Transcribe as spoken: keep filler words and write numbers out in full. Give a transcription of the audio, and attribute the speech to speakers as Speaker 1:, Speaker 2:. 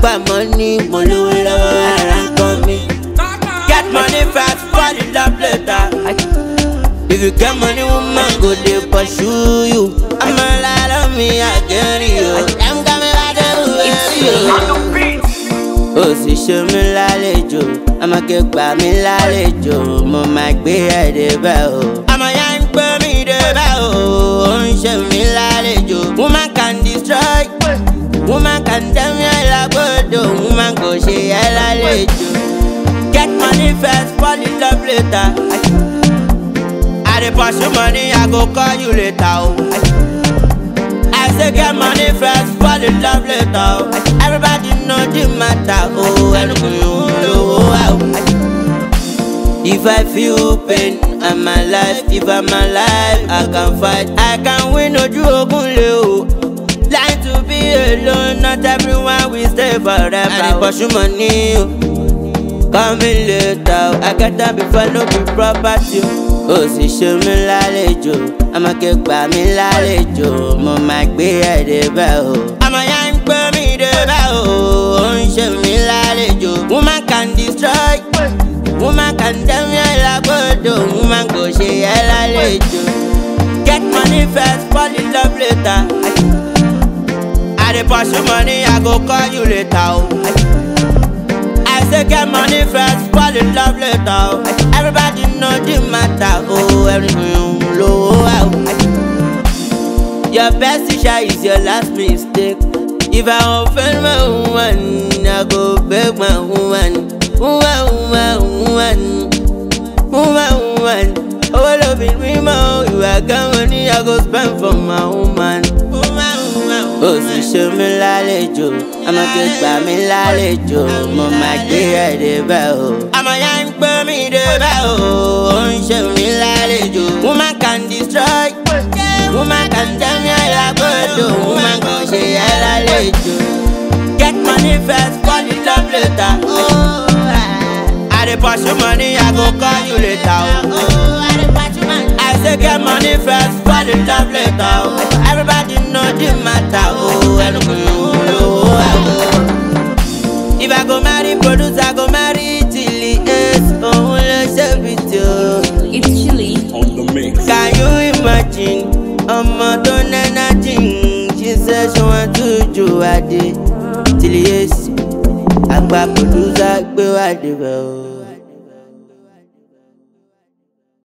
Speaker 1: got money, mo lówó lọ́wọ́ ara kan mi. Get money fast, fall in love later. If you get money, woman go dey pursue you. I'm a lot of me, I get you. I'm coming back to you. Ó sì ṣe mí lálejò, àmọ́ kí gbà mí lálejò, mo máa gbé ẹ̀ débẹ̀ o. Àmọ́ yá ń gbé mi débẹ̀ o, ó ń ṣe mí lálejò. Woman can destroy, woman can tell me I lágbódò, woman kò ṣe ẹ́ lálejò. Get money first, fall in love later. I dey pursue money, I go call you later o. I say get money first, fall in love later o. Everybody know the matter o. Ẹnukun lówó o. If I feel pain, I'm alive. If I'm alive, I can fight. I can win ojú ogun le o. Like to be alone, not everyone will stay forever. I dey pursue money o. Call me later o. I get am before no be property o. Ó sì ṣe mí lálejò, àmọ́ kí gbà mí lálejò, mo máa gbé ẹ̀ débẹ̀ o. Àmọ́ yá ń gbé mi débẹ̀ o, ó ń ṣe mí lálejò. Woman can destroy, woman can tell me I lágbódò, woman kò ṣe ẹ́ lálejò. Get money first, fall in love later. I dey pursue money, I go call you later o. I say get money first, fall in love later o. Everybody know the matter o. Everything low o. Your best teacher is your last mistake. If I offend my woman, I go beg my woman. Woman, woman, woman, woman, woman. Oh, love it, me more. If I got money, I go spend for my woman. Ó sì ṣe mí lálejò, àmọ́ kí gbà mí lálejò, mo máa gbé ẹ̀ débẹ̀ o. Àmọ́ yá ń gbé mi débẹ̀ o, ó ń ṣe mí lálejò. Woman can destroy, woman can tell me I lágbódò, woman kò ṣe ẹ́ lálejò. Get money first, fall in love later. I dey pursue money, I go call you later o. I say get money first, fall in love later o. Everybody know the matter o. Ẹnukun lówó o. If I go marry producer, I go marry Chili Ace. Òun ló ṣe bìtì o.
Speaker 2: It's Chili
Speaker 3: on the mix.
Speaker 1: Can you imagine? Ọmọ tó nẹ́nà jìn, she say she want to jó adé. Chili Ace, àgbà producer gbé wá débẹ̀ o.